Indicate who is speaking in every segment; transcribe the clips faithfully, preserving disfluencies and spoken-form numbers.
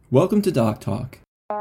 Speaker 1: Welcome to Doc Talk.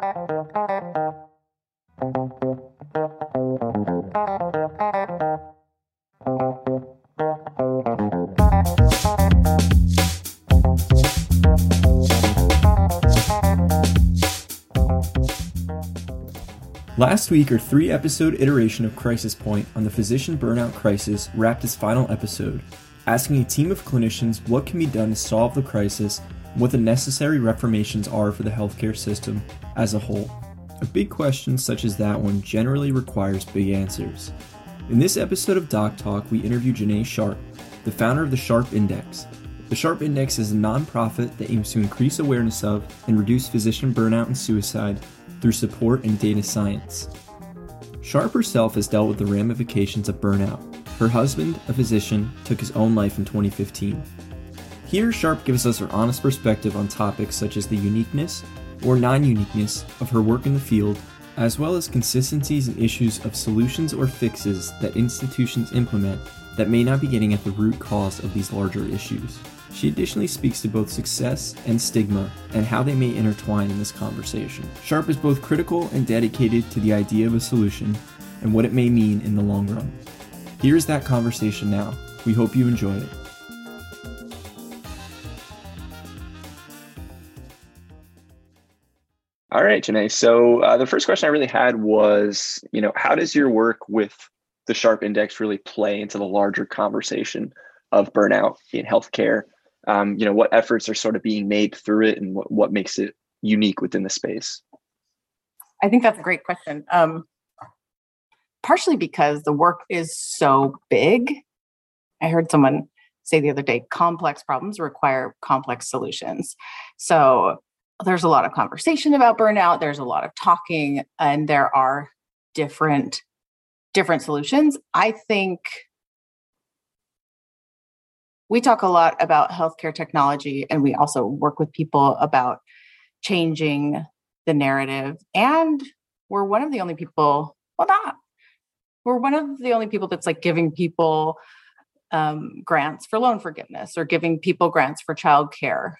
Speaker 1: Last week, our three-episode iteration of Crisis Point on the physician burnout crisis wrapped its final episode, asking a team of clinicians what can be done to solve the crisis and what the necessary reformations are for the healthcare system as a whole. A big question such as that one generally requires big answers. In this episode of Doc Talk, we interview Janae Sharp, the founder of the Sharp Index. The Sharp Index is a nonprofit that aims to increase awareness of and reduce physician burnout and suicide through support and data science. Sharp herself has dealt with the ramifications of burnout. Her husband, a physician, took his own life in twenty fifteen. Here, Sharp gives us her honest perspective on topics such as the uniqueness or non-uniqueness of her work in the field, as well as consistencies and issues of solutions or fixes that institutions implement that may not be getting at the root cause of these larger issues. She additionally speaks to both success and stigma and how they may intertwine in this conversation. Sharp is both critical and dedicated to the idea of a solution and what it may mean in the long run. Here's that conversation now. We hope you enjoy it.
Speaker 2: All right, Janae. So uh, the first question I really had was, you know, how does your work with the Sharp Index really play into the larger conversation of burnout in healthcare? Um, you know, what efforts are sort of being made through it, and what, what makes it unique within the space?
Speaker 3: I think that's a great question. Um, partially because the work is so big. I heard someone say the other day, complex problems require complex solutions. So there's a lot of conversation about burnout. There's a lot of talking, and there are different, different solutions. I think we talk a lot about healthcare technology, and we also work with people about changing the narrative. And we're one of the only people, well, not, we're one of the only people that's like giving people um, grants for loan forgiveness or giving people grants for childcare.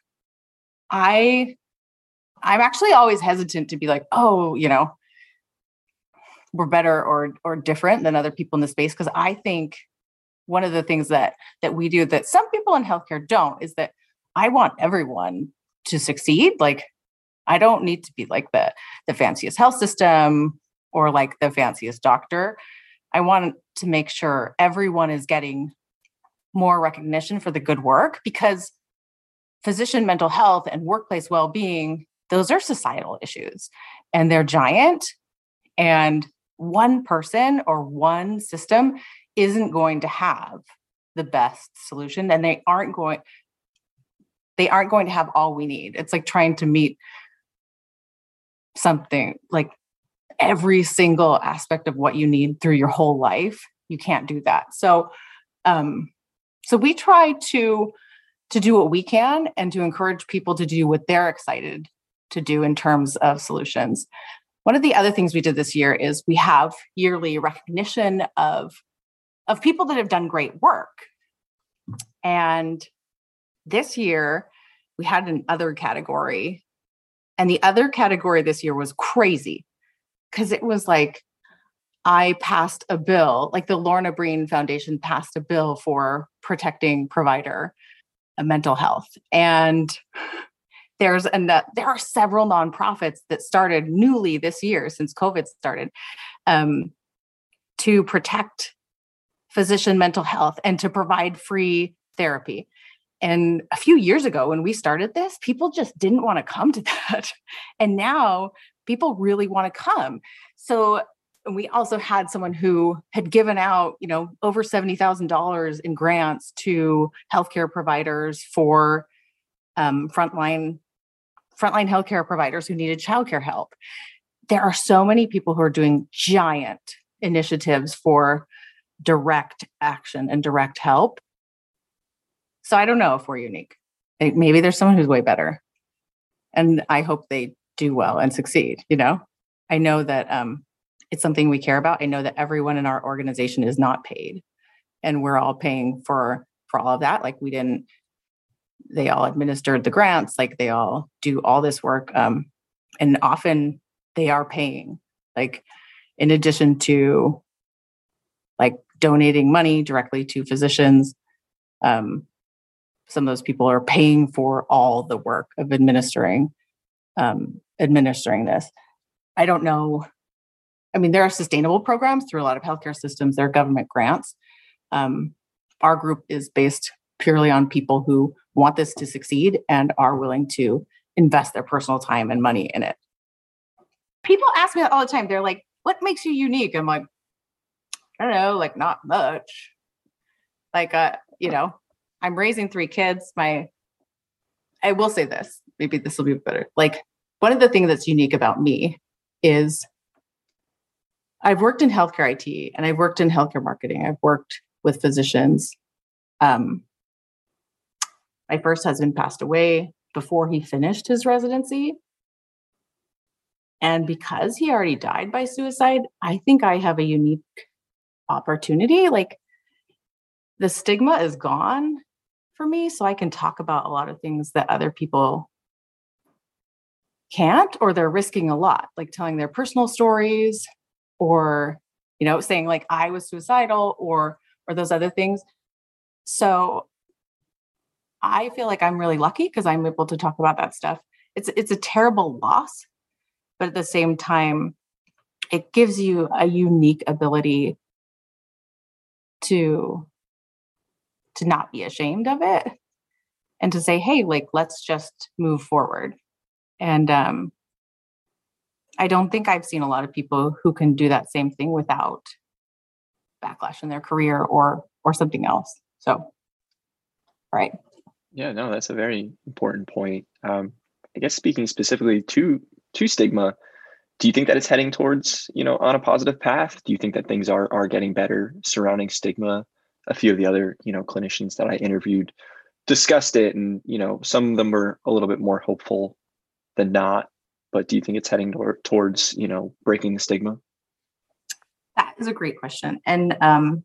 Speaker 3: I, I'm actually always hesitant to be like, oh, you know, we're better or or different than other people in the space, because I think one of the things that that we do that some people in healthcare don't is that I want everyone to succeed. Like, I don't need to be like the, the fanciest health system or like the fanciest doctor. I want to make sure everyone is getting more recognition for the good work, because physician mental health and workplace well-being, those are societal issues, and they're giant. And one person or one system isn't going to have the best solution, and they aren't going, they aren't going to have all we need. It's like trying to meet something like every single aspect of what you need through your whole life. You can't do that. So, um, so we try to, to do what we can and to encourage people to do what they're excited to do in terms of solutions. One of the other things we did this year is we have yearly recognition of of people that have done great work. And this year we had an other category. And the other category this year was crazy, because it was like, I passed a bill, like the Lorna Breen Foundation passed a bill for protecting provider uh, mental health. And there's an, there are several nonprofits that started newly this year since COVID started um, to protect physician mental health and to provide free therapy. And a few years ago when we started this, people just didn't want to come to that. And now people really want to come. So we also had someone who had given out, you know, over seventy thousand dollars in grants to healthcare providers for um, frontline, frontline healthcare providers who needed childcare help. There are so many people who are doing giant initiatives for direct action and direct help. So I don't know if we're unique. Maybe there's someone who's way better. And I hope they do well and succeed. You know, I know that um, it's something we care about. I know that everyone in our organization is not paid, and we're all paying for, for all of that. Like we didn't, they all administered the grants, like they all do all this work. Um, and often they are paying, like in addition to like donating money directly to physicians. Um, some of those people are paying for all the work of administering, um, administering this. I don't know. I mean, there are sustainable programs through a lot of healthcare systems. There are government grants. Um, our group is based purely on people who want this to succeed and are willing to invest their personal time and money in it. People ask me that all the time. They're like, what makes you unique? I'm like, I don't know, like not much. Like, uh, you know, I'm raising three kids. My, I will say this, maybe this will be better. Like, one of the things that's unique about me is I've worked in healthcare I T and I've worked in healthcare marketing. I've worked with physicians. Um, my first husband passed away before he finished his residency. And because he already died by suicide, I think I have a unique opportunity. Like, the stigma is gone for me, so I can talk about a lot of things that other people can't, or they're risking a lot, like telling their personal stories, or, you know, saying like I was suicidal, or or those other things. So I feel like I'm really lucky because I'm able to talk about that stuff. It's it's a terrible loss, but at the same time, it gives you a unique ability to to not be ashamed of it and to say, hey, like, let's just move forward. And um, I don't think I've seen a lot of people who can do that same thing without backlash in their career or or something else. So, right.
Speaker 2: Yeah, no, that's a very important point. Um, I guess speaking specifically to to stigma, do you think that it's heading towards, you know, on a positive path? Do you think that things are are getting better surrounding stigma? A few of the other, you know, clinicians that I interviewed discussed it, and, you know, some of them were a little bit more hopeful than not. But do you think it's heading tor- towards, you know, breaking the stigma?
Speaker 3: That is a great question. And um,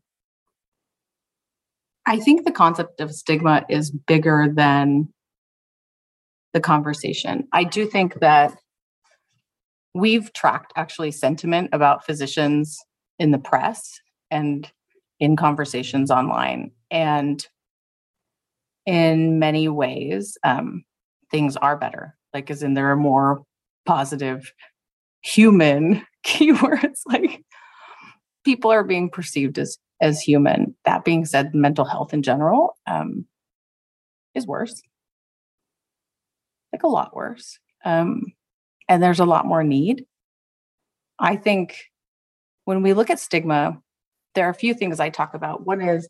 Speaker 3: I think the concept of stigma is bigger than the conversation. I do think that we've tracked actually sentiment about physicians in the press and in conversations online. And in many ways, um, things are better. Like, as in there are more positive human keywords, like people are being perceived as as human. That being said, mental health in general um, is worse, like a lot worse. Um, and there's a lot more need. I think when we look at stigma, there are a few things I talk about. One is,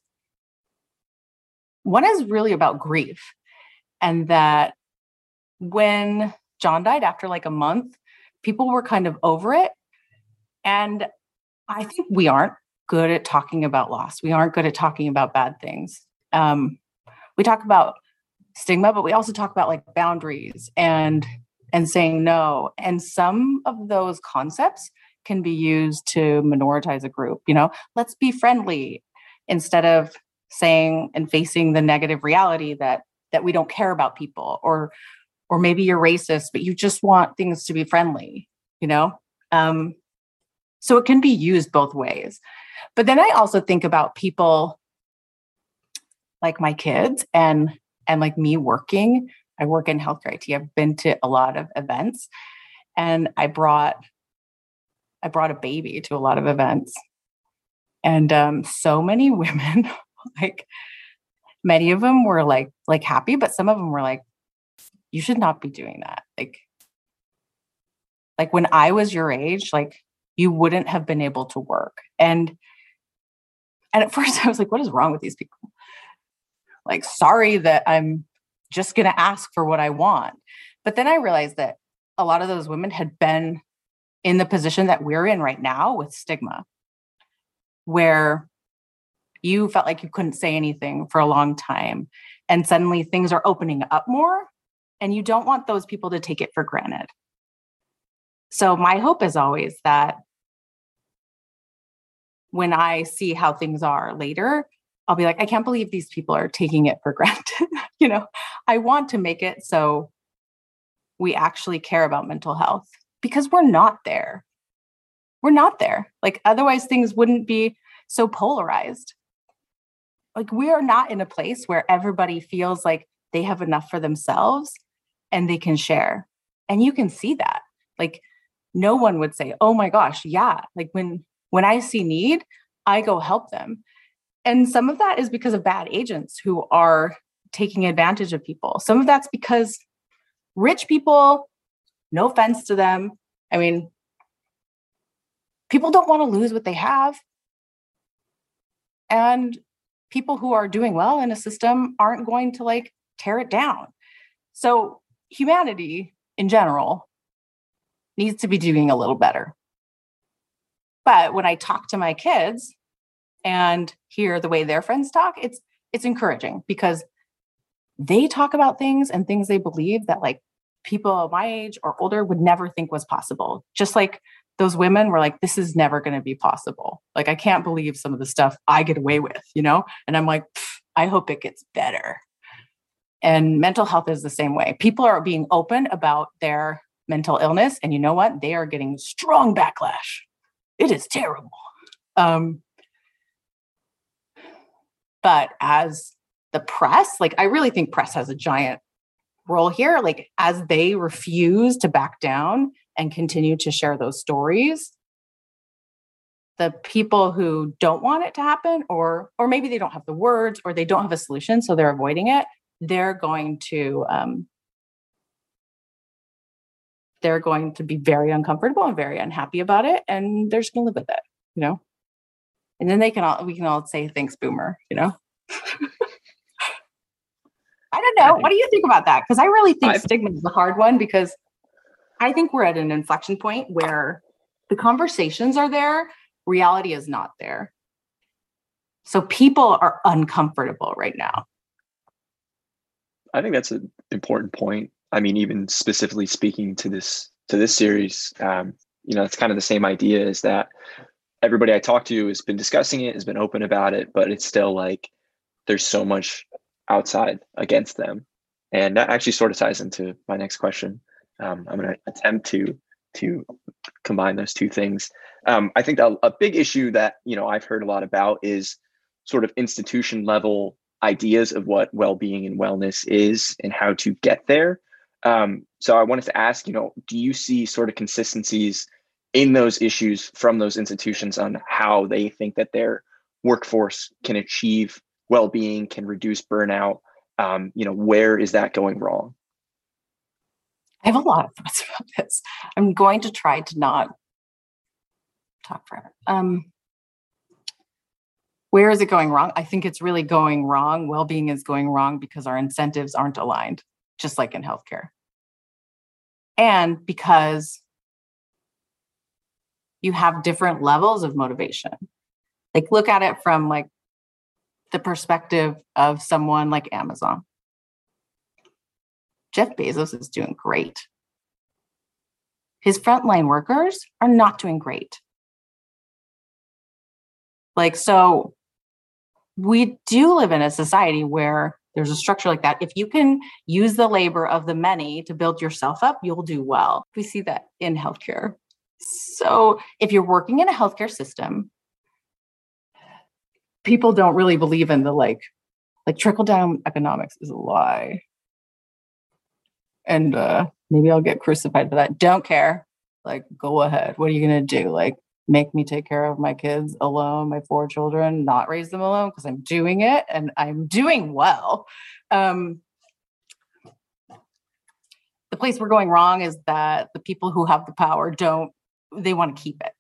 Speaker 3: one is really about grief. And that when John died, after like a month, people were kind of over it. And I think we aren't good at talking about loss. We aren't good at talking about bad things. Um, we talk about stigma, but we also talk about like boundaries and and saying no. And some of those concepts can be used to minoritize a group. You know, let's be friendly, instead of saying and facing the negative reality that that we don't care about people, or or maybe you're racist, but you just want things to be friendly, you know? Um, so it can be used both ways. But then I also think about people like my kids and and like me working. I work in healthcare I T. I've been to a lot of events, and I brought I brought a baby to a lot of events. And um, so many women, like many of them were like, like happy, but some of them were like, you should not be doing that. Like, like when I was your age, like you wouldn't have been able to work. And, and at first I was like, what is wrong with these people? Like, sorry that I'm just going to ask for what I want. But then I realized that a lot of those women had been in the position that we're in right now with stigma, where you felt like you couldn't say anything for a long time, and suddenly things are opening up more, and you don't want those people to take it for granted. So my hope is always that when I see how things are later, I'll be like, I can't believe these people are taking it for granted. You know, I want to make it so we actually care about mental health, because we're not there. We're not there. Like, otherwise things wouldn't be so polarized. Like, we are not in a place where everybody feels like they have enough for themselves and they can share. And you can see that. Like, no one would say, oh my gosh, yeah. Like, when, when I see need, I go help them. And some of that is because of bad agents who are taking advantage of people. Some of that's because rich people, no offense to them, I mean, people don't want to lose what they have. And people who are doing well in a system aren't going to like tear it down. So humanity in general needs to be doing a little better. But when I talk to my kids and hear the way their friends talk, it's it's encouraging, because they talk about things and things they believe that like people my age or older would never think was possible. Just like those women were like, this is never going to be possible. Like, I can't believe some of the stuff I get away with, you know? And I'm like, I hope it gets better. And mental health is the same way. People are being open about their mental illness. And you know what? They are getting strong backlash. It is terrible. Um, but as the press, like, I really think press has a giant role here. Like, as they refuse to back down and continue to share those stories, the people who don't want it to happen, or or maybe they don't have the words, or they don't have a solution, so they're avoiding it, they're going to um, they're going to be very uncomfortable and very unhappy about it, and they're just going to live with it, you know. And then they can all we can all say thanks, Boomer, you know. I don't know. What do you think about that? Because I really think I've, stigma is a hard one, because I think we're at an inflection point where the conversations are there, reality is not there. So people are uncomfortable right now.
Speaker 2: I think that's an important point. I mean, even specifically speaking to this to this series, um, you know, it's kind of the same idea, is that everybody I talk to has been discussing it, has been open about it, but it's still like there's so much outside against them. And that actually sort of ties into my next question. Um, I'm going to attempt to to combine those two things. Um, I think a, a big issue that, you know, I've heard a lot about is sort of institution level ideas of what well-being and wellness is and how to get there. Um, so I wanted to ask, you know, do you see sort of consistencies in those issues from those institutions on how they think that their workforce can achieve well-being, can reduce burnout? Um, you know, where is that going wrong?
Speaker 3: I have a lot of thoughts about this. I'm going to try to not talk forever. Um, where is it going wrong? I think it's really going wrong. Well-being is going wrong because our incentives aren't aligned, just like in healthcare. And because you have different levels of motivation. Like, look at it from like the perspective of someone like Amazon. Jeff Bezos is doing great. His frontline workers are not doing great. Like, so we do live in a society where there's a structure like that. If you can use the labor of the many to build yourself up, you'll do well. We see that in healthcare. So if you're working in a healthcare system, people don't really believe in the like, like trickle down economics is a lie. And uh, maybe I'll get crucified for that. Don't care. Like, go ahead. What are you going to do? Like, make me take care of my kids alone, my four children, not raise them alone, because I'm doing it and I'm doing well. Um, the place we're going wrong is that the people who have the power don't, they want to keep it.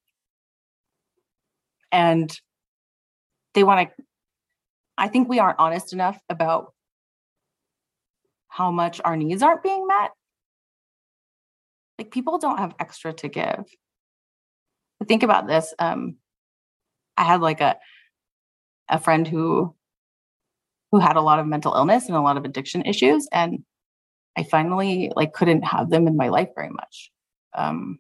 Speaker 3: And they want to, I think we aren't honest enough about how much our needs aren't being met. Like, people don't have extra to give. Think about this. Um, I had like a a friend who who had a lot of mental illness and a lot of addiction issues, and I finally like couldn't have them in my life very much, um,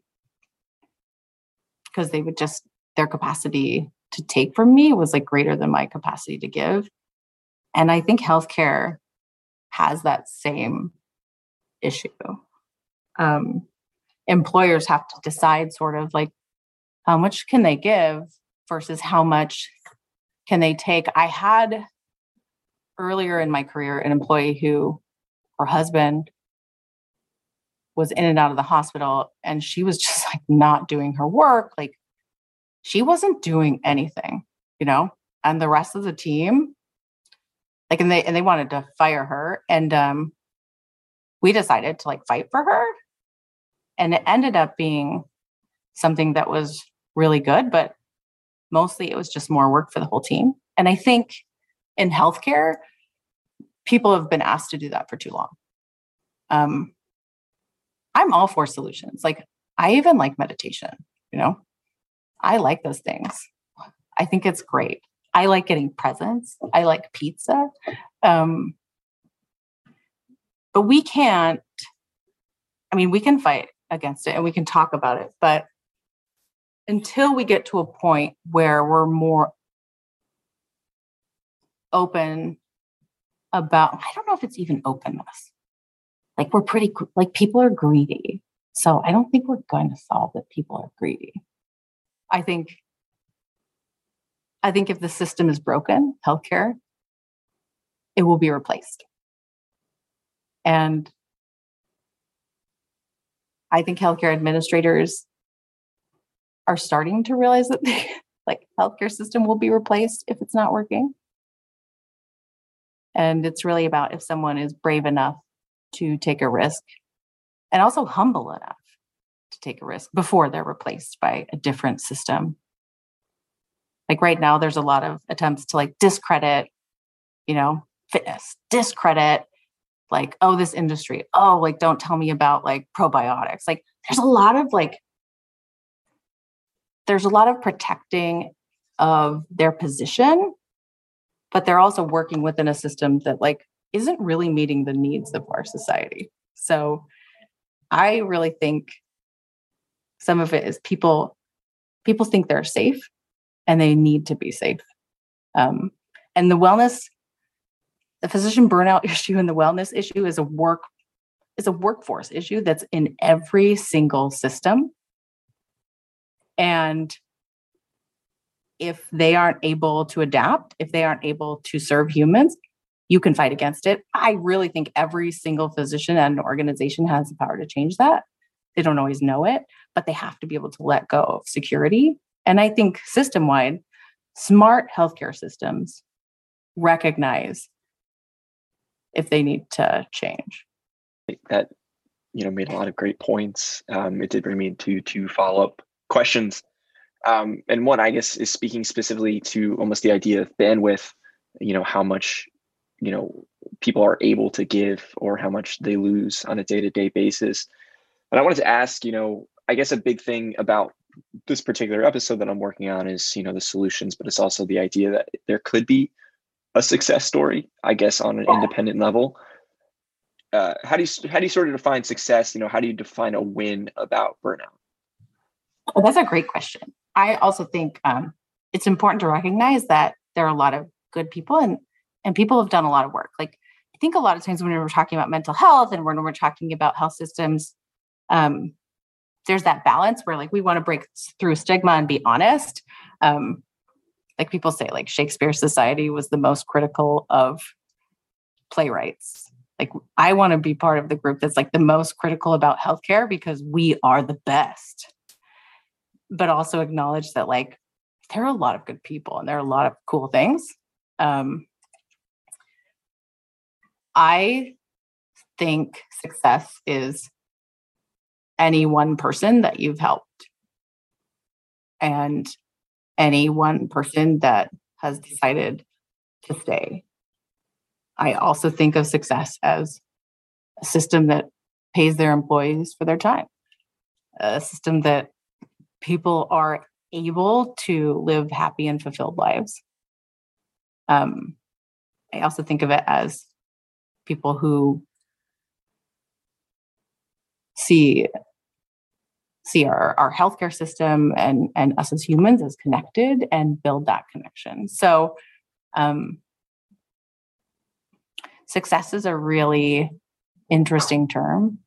Speaker 3: because they would just their capacity to take from me was like greater than my capacity to give. And I think healthcare has that same issue. Um, employers have to decide sort of like how much can they give versus how much can they take. I had earlier in my career an employee who her husband was in and out of the hospital, and she was just like not doing her work. Like she wasn't doing anything, you know, and the rest of the team, like, and they, and they wanted to fire her. And, um, we decided to like fight for her, and it ended up being something that was really good, but mostly it was just more work for the whole team. And I think in healthcare, people have been asked to do that for too long. Um, I'm all for solutions. Like I even like meditation, you know, I like those things. I think it's great. I like getting presents. I like pizza. Um, but we can't, I mean, we can fight against it and we can talk about it, but until we get to a point where we're more open about, I don't know if it's even openness. Like we're pretty, like people are greedy. So I don't think we're going to solve that people are greedy. I think, I think if the system is broken, healthcare, it will be replaced. And I think healthcare administrators are starting to realize that the like healthcare system will be replaced if it's not working. And it's really about if someone is brave enough to take a risk and also humble enough to take a risk before they're replaced by a different system. Like right now, there's a lot of attempts to like discredit, you know, fitness, discredit like, oh, this industry, oh, like, don't tell me about like probiotics. Like there's a lot of like, there's a lot of protecting of their position, but they're also working within a system that like isn't really meeting the needs of our society. So I really think some of it is people, people think they're safe and they need to be safe. Um, and the wellness, the physician burnout issue and the wellness issue is a work, is a workforce issue that's in every single system. And if they aren't able to adapt, if they aren't able to serve humans, you can fight against it. I really think every single physician and organization has the power to change that. They don't always know it, but they have to be able to let go of security. And I think system-wide, smart healthcare systems recognize if they need to change.
Speaker 2: That, you know, made a lot of great points. Um, it did bring me into two follow-up questions. Um, and one, I guess, is speaking specifically to almost the idea of bandwidth, you know, how much, you know, people are able to give or how much they lose on a day-to-day basis. And I wanted to ask, you know, I guess a big thing about this particular episode that I'm working on is, you know, the solutions, but it's also the idea that there could be a success story, I guess, on an independent level. Uh, how do you, how do you sort of define success? You know, how do you define a win about burnout?
Speaker 3: Oh, that's a great question. I also think um, it's important to recognize that there are a lot of good people and, and people have done a lot of work. Like, I think a lot of times when we're talking about mental health and when we're talking about health systems, um, there's that balance where like we want to break through stigma and be honest. Um, like people say, like Shakespeare Society was the most critical of playwrights. Like I want to be part of the group that's like the most critical about healthcare because we are the best. But also acknowledge that like there are a lot of good people and there are a lot of cool things. Um, I think success is any one person that you've helped and any one person that has decided to stay. I also think of success as a system that pays their employees for their time, a system that people are able to live happy and fulfilled lives. Um, I also think of it as people who see see our, our healthcare system and, and us as humans as connected and build that connection. So um, success is a really interesting term.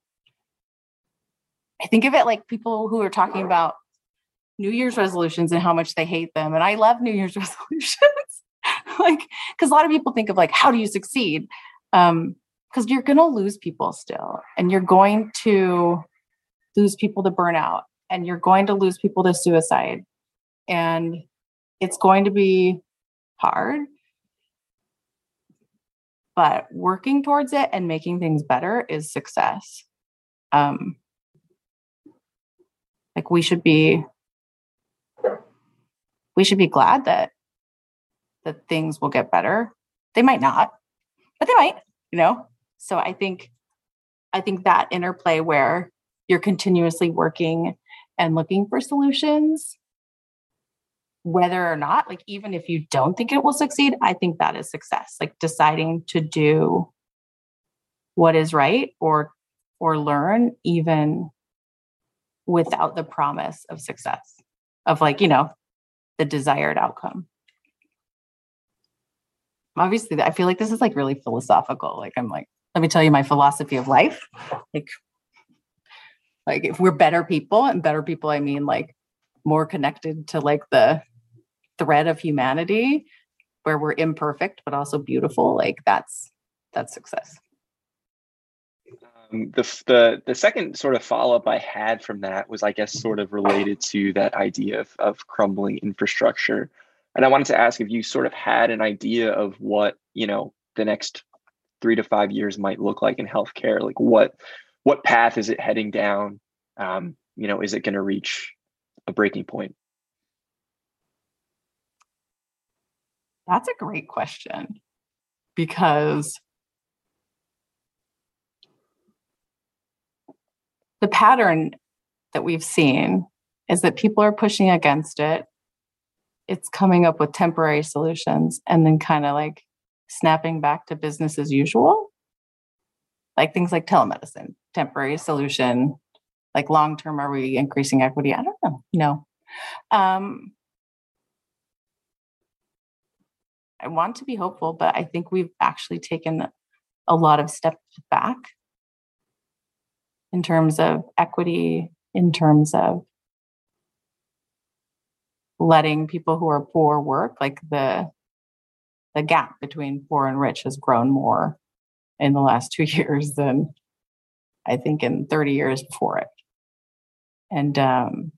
Speaker 3: I think of it like people who are talking about New Year's resolutions and how much they hate them. And I love New Year's resolutions. Like, because a lot of people think of like, how do you succeed? Um, because you're going to lose people still, and you're going to lose people to burnout, and you're going to lose people to suicide. And it's going to be hard, but working towards it and making things better is success. Um, like we should be, we should be glad that, that things will get better. They might not, but they might, you know? So I think, I think that interplay where you're continuously working and looking for solutions, whether or not, like, even if you don't think it will succeed, I think that is success. Like deciding to do what is right or, or learn even without the promise of success, of like, you know, the desired outcome. Obviously, I feel like this is like really philosophical. Like, I'm like, let me tell you my philosophy of life. Like, like if we're better people, and better people, I mean like more connected to like the thread of humanity, where we're imperfect but also beautiful. Like that's that's success.
Speaker 2: Um, the the the second sort of follow up I had from that was, I guess, sort of related to that idea of of crumbling infrastructure. And I wanted to ask if you sort of had an idea of what, you know, the next three to five years might look like in healthcare. Like what what path is it heading down? Um, you know, is it going to reach a breaking point?
Speaker 3: That's a great question, because the pattern that we've seen is that people are pushing against it. It's coming up with temporary solutions and then kind of like snapping back to business as usual. Like things like telemedicine, temporary solution. Like long-term, are we increasing equity? I don't know. No. Um, I want to be hopeful, but I think we've actually taken a lot of steps back in terms of equity, in terms of letting people who are poor work. Like the the gap between poor and rich has grown more in the last two years than I think in thirty years before it. And um,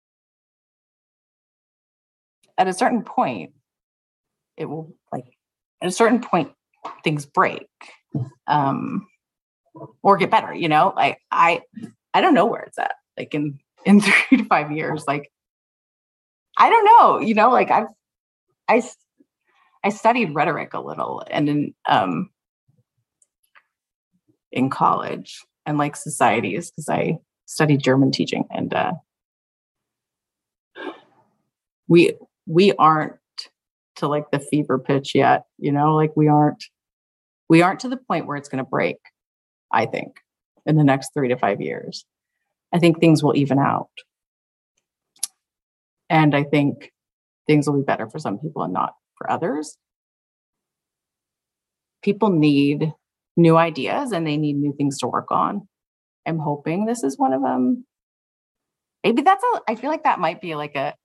Speaker 3: at a certain point, it will like at a certain point, things break um, or get better. You know, like I I don't know where it's at. Like in in three to five years, like I don't know. You know, like I've I I studied rhetoric a little, and in um in college, and like societies, because I studied German teaching, and uh, we we aren't to like the fever pitch yet. You know, like we aren't we aren't to the point where it's going to break. I think in the next three to five years, I think things will even out, and I think things will be better for some people and not for others. People need new ideas and they need new things to work on. I'm hoping this is one of them. Maybe that's a, I feel like that might be like a,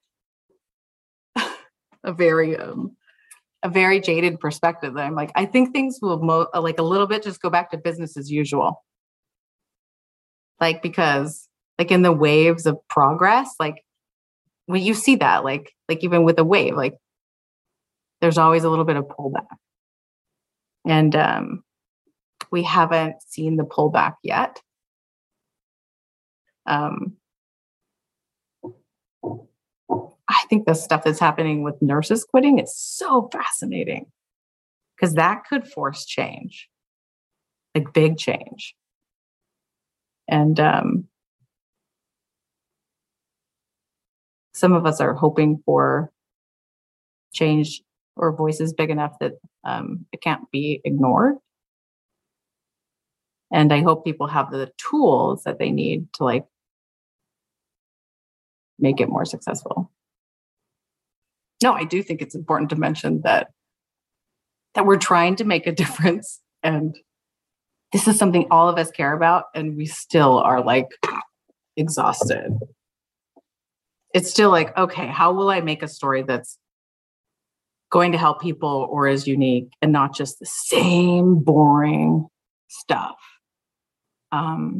Speaker 3: a very, um, a very jaded perspective that I'm like, I think things will mo- like a little bit just go back to business as usual. Like, because like in the waves of progress, like when you see that, like, like even with a wave, like there's always a little bit of pullback. And um, we haven't seen the pullback yet. Um, I think the stuff that's happening with nurses quitting is so fascinating, because that could force change, like big change. And um, some of us are hoping for change or voices big enough that um, it can't be ignored. And I hope people have the tools that they need to like make it more successful. No, I do think it's important to mention that that we're trying to make a difference And this is something all of us care about, and we still are like exhausted. It's still like, okay, how will I make a story that's going to help people or is unique and not just the same boring stuff? Um,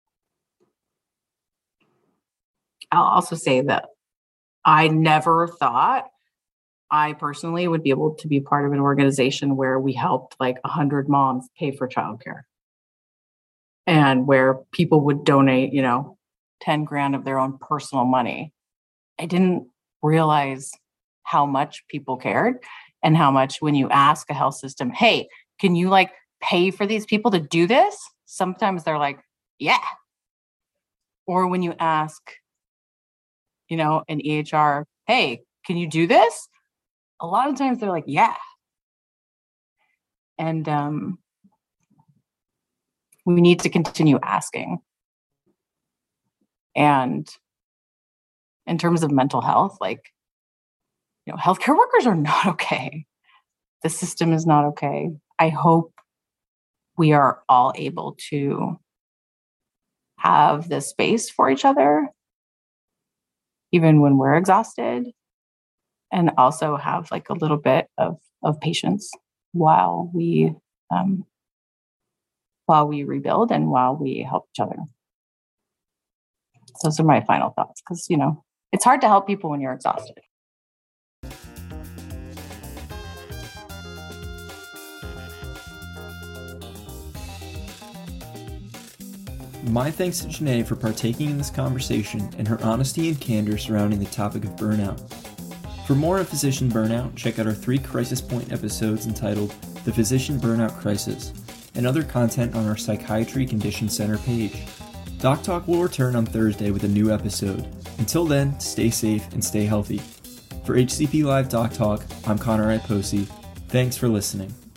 Speaker 3: I'll also say that I never thought I personally would be able to be part of an organization where we helped like a hundred moms pay for childcare, and where people would donate, you know, ten grand of their own personal money. I didn't realize how much people cared, and how much when you ask a health system, hey, can you like pay for these people to do this? Sometimes they're like, yeah. Or when you ask, you know, an E H R, hey, can you do this? A lot of times they're like, yeah. And um, we need to continue asking. And in terms of mental health, like, you know, healthcare workers are not okay. The system is not okay. I hope we are all able to have the space for each other, even when we're exhausted, and also have like a little bit of, of patience while we um, while we rebuild and while we help each other. So those are my final thoughts, because, you know, it's hard to help people when you're exhausted.
Speaker 1: My thanks to Janae for partaking in this conversation and her honesty and candor surrounding the topic of burnout. For more on physician burnout, check out our three Crisis Point episodes entitled The Physician Burnout Crisis, and other content on our Psychiatry Condition Center page. Doc Talk will return on Thursday with a new episode. Until then, stay safe and stay healthy. For H C P Live Doc Talk, I'm Connor Iposi. Thanks for listening.